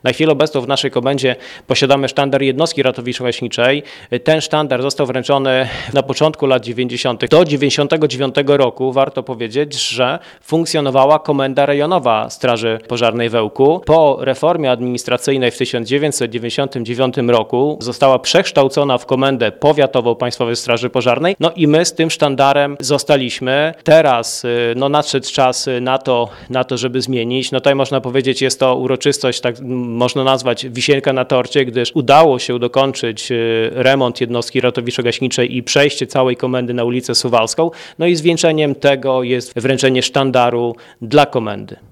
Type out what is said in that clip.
Na chwilę obecną w naszej komendzie posiadamy sztandar jednostki ratowniczo-gaśniczej. Ten sztandar został wręczony na początku lat 90. Do 1999 roku warto powiedzieć, że funkcjonowała Komenda Rejonowa Straży Pożarnej w Ełku. Po reformie administracyjnej w 1999 roku została przekształcona w Komendę Powiatową Państwowej Straży Pożarnej. No i my z tym sztandarem zostaliśmy. Teraz nadszedł czas na to, żeby zmienić. Tutaj można powiedzieć, jest to uroczystość, tak można nazwać wisienka na torcie, gdyż udało się dokończyć remont jednostki ratowniczo-gaśniczej i przejście całej komendy na ulicę Suwalską. No i zwieńczeniem tego jest wręczenie sztandaru dla komendy.